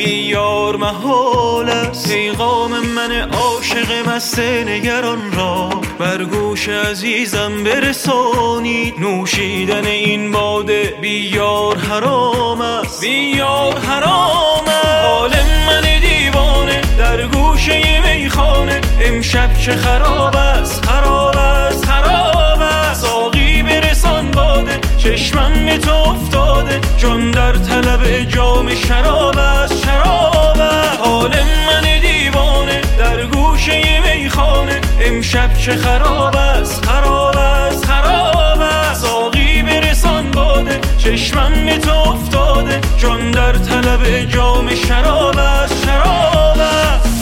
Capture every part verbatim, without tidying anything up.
بیار محال است. پیغام من عاشق مست نگران را بر گوش عزیزم برسانید. نوشیدن این باده بیار حرام است، بیار حرام است. حال من دیوانه در گوشه میخانه امشب چه خراب است، خراب است، خراب است. ساقی برسان باده چشمم به تو افتاده، جان در طلب جام شراب است، شراب است. حال من دیوانه در گوشه میخانه امشب چه خراب است، خراب است، خراب است. ساقی برسان باده چشمم به تو افتاده، جان در طلب جام شراب است، شراب است.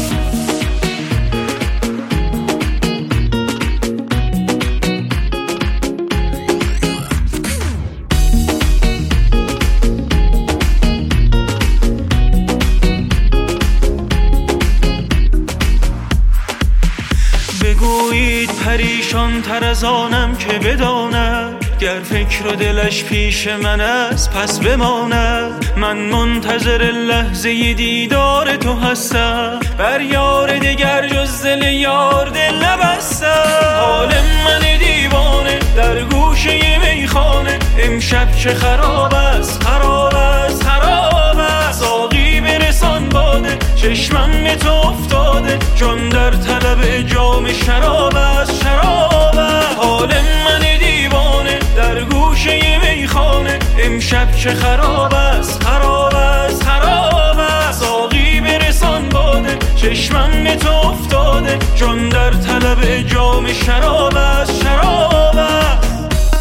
بگویید پریشان تر از آنم که بداند، گر فکر و دلش پیش من است پس بماند. من منتظر لحظه دیدار تو هستم، بر یار دیگر جز دل یار دل نبستم. حال من دیوانه در گوشه میخانه امشب چه خراب است، خراب است، خراب است. ساقی برسان باده چشمم به تو افتاده، جان در طلب جام شراب است، شراب است. حال من دیوانه در گوشه میخانه امشب چه خراب است، خراب است، خراب است. ساقی برسان باده چشمم به تو افتاده، جان در طلب جام شراب است، شراب است.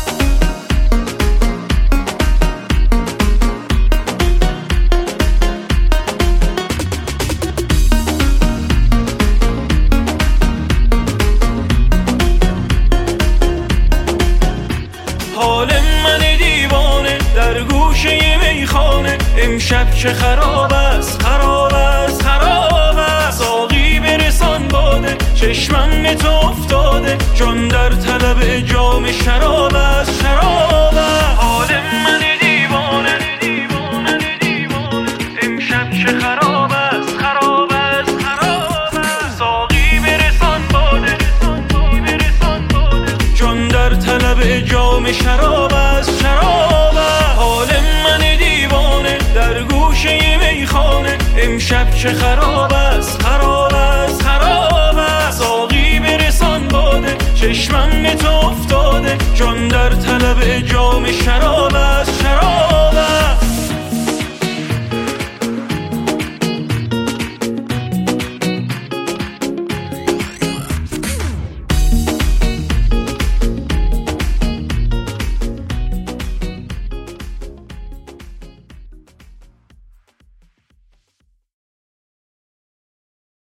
حال من دیوانه در گوشه میخانه امشب چه خراب است، خراب است، خراب است. ساقی برسان باده چشمم به تو افتاده، جان در طلب جام شراب است، شراب است. حال من دیوانه امشب چه خراب است، خراب است، خراب است. ساقی برسان باده جان در طلب جام شراب است، شراب است. حال من دیوانه در گوشه میخانه امشب چه خراب است، خراب است، خراب است. ساقی برسان باده چشمم به تو افتاده، جان در طلب جام شراب است، شراب.